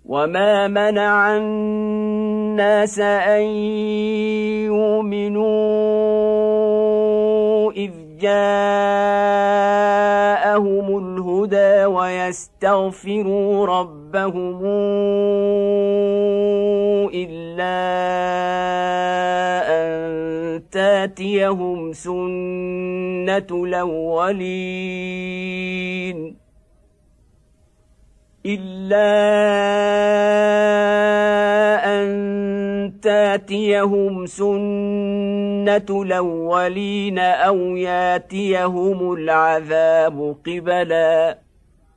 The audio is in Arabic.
وما منع الناس أن يؤمنوا إذ جاءهم الهدى ويستغفروا ربهم إلا أن تاتيهم سنة الأولين أو ياتيهم العذاب قبلا